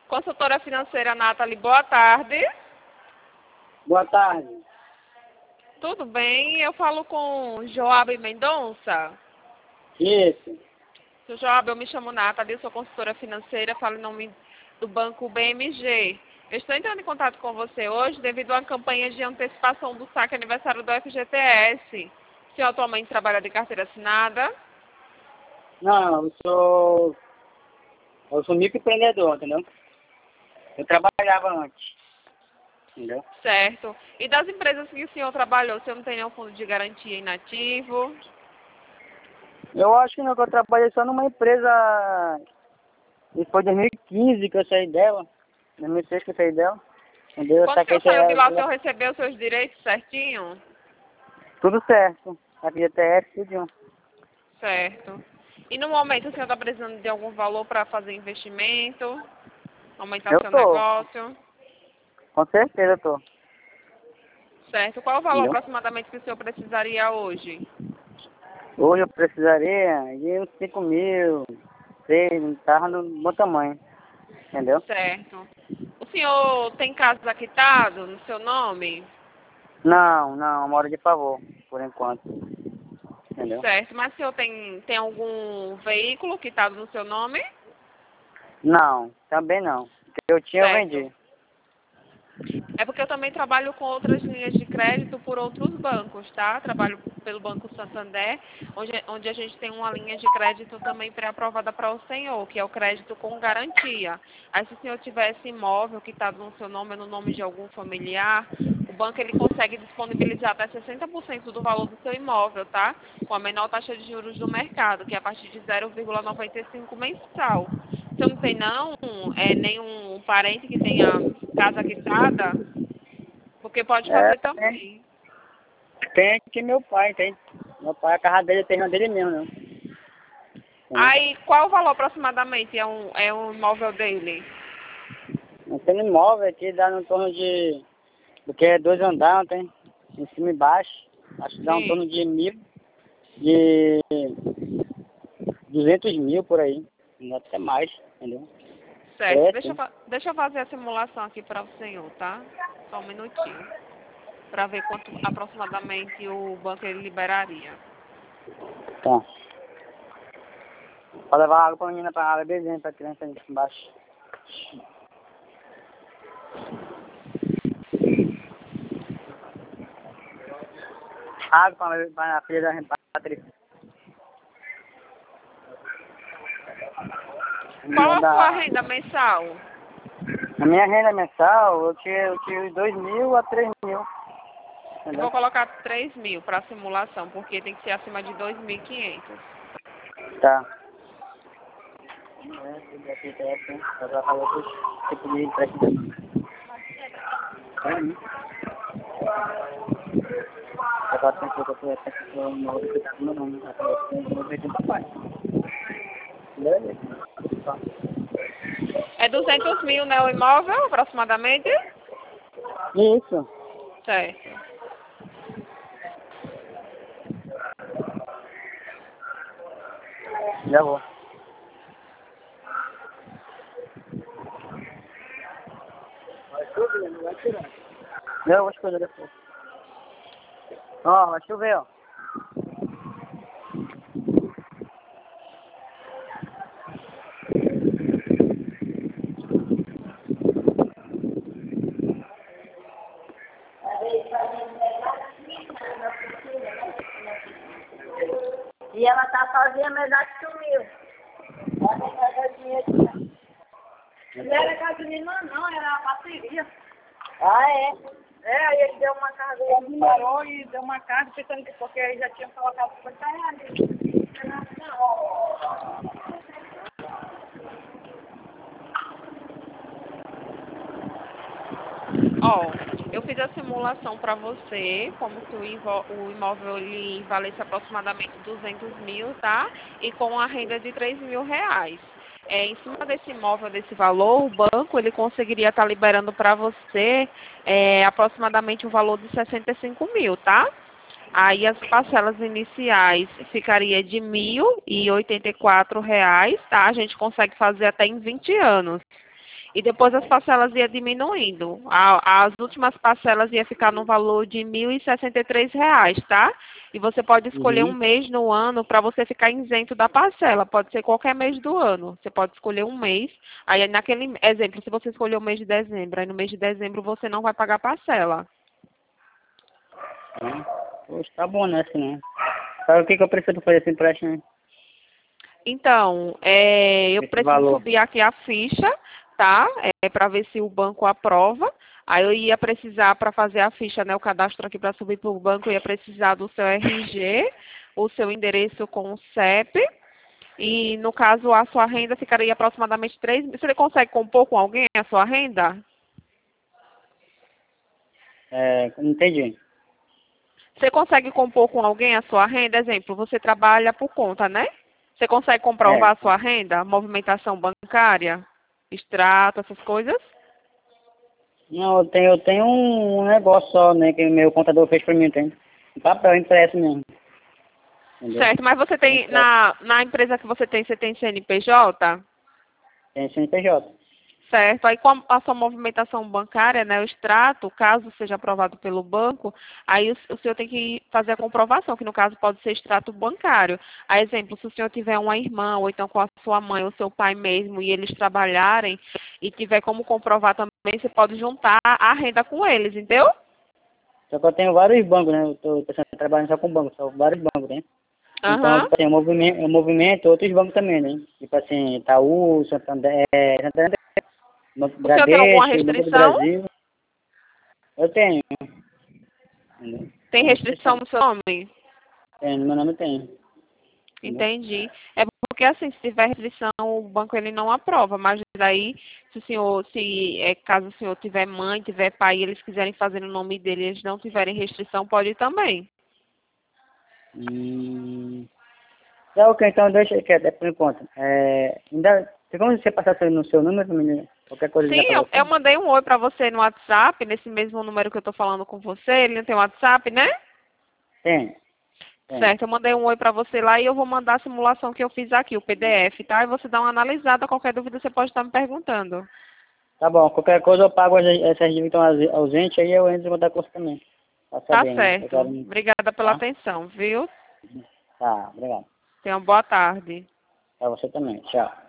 Consultora financeira Nathalie, boa tarde. Boa tarde. Tudo bem? Eu falo com Joab Mendonça. Isso. Seu Joab, eu me chamo Nathalie, sou consultora financeira, falo em nome do Banco BMG. Eu estou entrando em contato com você hoje devido a uma campanha de antecipação do saque aniversário do FGTS. O senhor atualmente trabalha de carteira assinada? Não, eu sou microempreendedor, entendeu? Eu trabalhava antes, entendeu? Certo. E das empresas que o senhor trabalhou, o senhor não tem nenhum fundo de garantia inativo? Eu acho que não, que eu trabalhei só numa empresa, e foi em 2015 que eu saí dela, 2006 que eu saí dela, entendeu? Quando o senhor saiu de lá, o senhor recebeu seus direitos certinho? Tudo certo, a FGTS, tudo. Certo. E no momento o senhor está precisando de algum valor para fazer investimento? Aumentar Eu seu tô, negócio? com certeza eu tô, Certo. Qual o valor entendeu? aproximadamente que o senhor precisaria hoje? Hoje eu precisaria de uns 5 mil, 6, um carro no bom tamanho, entendeu? Certo. O senhor tem casa quitado no seu nome? Não, moro de favor, por enquanto, entendeu? Certo. Mas o senhor tem algum veículo quitado no seu nome? Não, também não. O que eu tinha eu Certo. vendi. É porque eu também trabalho com outras linhas de crédito por outros bancos, tá? Trabalho pelo Banco Santander, onde a gente tem uma linha de crédito também pré-aprovada para o senhor, que é o crédito com garantia. Aí se o senhor tivesse imóvel quitado no seu nome ou no nome de algum familiar, o banco ele consegue disponibilizar até 60% do valor do seu imóvel, tá? Com a menor taxa de juros do mercado, que é a partir de 0,95 mensal. Você não tem nenhum parente que tenha casa quitada? Porque pode É, fazer também. tem aqui meu pai, tem. Meu pai, a casa dele, tem dele mesmo, não. Entendeu? Aí, qual o valor aproximadamente é um imóvel dele? Não tem imóvel aqui, dá no torno de... Porque é 2 andares, tem. Em cima e embaixo. Acho que dá um torno Sim, de 1.000, de 200 mil por aí. Não até mais, entendeu? certo. É, Deixa eu, sim. deixa eu fazer a simulação aqui para o senhor, tá? Só um minutinho. Para ver quanto aproximadamente o banco ele liberaria. Tá. Pra levar água pra menina, pra água, beijinho pra criança ali embaixo. Água pra a filha da Patrícia. Qual a sua renda mensal? A minha renda mensal, eu tiro 2 mil a 3 mil. Eu Entendeu? vou colocar 3 mil para simulação, porque tem que ser acima de 2.500. Tá. Eu já falei que tipo de empréstimo. Eu tava pensando que eu ia uma outra que tá com meu nome. Eu vou ver com o papai. Beleza? Tá. É 200 mil, né, o imóvel, aproximadamente? Isso. Certo. Já vou. Vai chover, não vai tirar. Não, eu vou escolher depois. Ó, vai chover, ó. E ela tá sozinha, mas já sumiu. Ela tem casinha aqui. Não era casa de irmã, não, era a parceria. Ah, é? É, aí ele deu uma carga, ele parou e deu uma carga, pensando que porque aí já tinha colocado 50 reais. Ó, eu fiz a simulação para você, como se o imóvel ele valesse aproximadamente 200 mil, tá? E com a renda de 3 mil reais. Em cima desse imóvel, desse valor, o banco ele conseguiria estar liberando para você aproximadamente o valor de 65 mil, tá? Aí as parcelas iniciais ficaria de R$ 1.084, tá? A gente consegue fazer até em 20 anos. E depois as parcelas iam diminuindo. As últimas parcelas iam ficar no valor de R$ 1.063, tá? E você pode escolher um Uhum. mês no ano para você ficar isento da parcela. Pode ser qualquer mês do ano. Você pode escolher um mês. Aí, naquele exemplo, se você escolher o mês de dezembro, aí no mês de dezembro você não vai pagar parcela. Poxa, tá bom, né, assim, né? Sabe o que eu preciso fazer esse empréstimo? Então, eu Esse preciso valor. subir aqui a ficha, tá? Para ver se o banco aprova. Aí eu ia precisar, para fazer a ficha, né, o cadastro aqui para subir para o banco, eu ia precisar do seu RG, o seu endereço com o CEP. E, no caso, a sua renda ficaria aproximadamente 3 mil. Você consegue compor com alguém a sua renda? Não entendi. Você consegue compor com alguém a sua renda? Exemplo, você trabalha por conta, né? Você consegue comprovar a sua renda? Movimentação bancária, extrato, essas coisas? Não, eu tenho um negócio só, né, que o meu contador fez pra mim, tem. Um papel impresso mesmo. Entendeu? Certo, mas você tem, na empresa que você tem CNPJ? Tem CNPJ. Certo, aí com a sua movimentação bancária, né, o extrato, caso seja aprovado pelo banco, aí o senhor tem que fazer a comprovação, que no caso pode ser extrato bancário. A exemplo, se o senhor tiver uma irmã, ou então com a sua mãe ou seu pai mesmo, e eles trabalharem, e tiver como comprovar também, você pode juntar a renda com eles, entendeu? Só que eu tenho vários bancos, né? Eu tô pensando em trabalhar só com bancos, só vários bancos, né? Então, Aham. tipo assim, eu movimento outros bancos também, né? Tipo assim, Itaú, Santander, Banco O senhor tem alguma Bradesco, Banco do restrição? Brasil. Eu tenho, entendeu? Tem Tem restrição restrição. no seu nome? Tem, no meu nome tem. Entendeu? Entendi. É porque assim, se tiver restrição, o banco ele não aprova, mas daí, se o senhor, caso o senhor tiver mãe, tiver pai, e eles quiserem fazer no nome dele, eles não tiverem restrição, pode ir também. Tá ok, então deixa quieto, por enquanto. Tem como você passar no seu número, menina? Qualquer coisa Sim, ligar pra eu você? mandei um oi para você no WhatsApp, nesse mesmo número que eu estou falando com você. Ele não tem WhatsApp, né? Tem, tem. Certo, eu mandei um oi para você lá e eu vou mandar a simulação que eu fiz aqui, o PDF, tá? E você dá uma analisada, qualquer dúvida você pode estar me perguntando. Tá bom, qualquer coisa eu pago essas dívidas que estão ausentes, aí eu entro em contato com você também. Tá Tá sabendo. Eu certo. quero... Obrigada pela Tá? atenção, viu? Tá, obrigado. Tenha uma boa tarde. Pra você também. Tchau.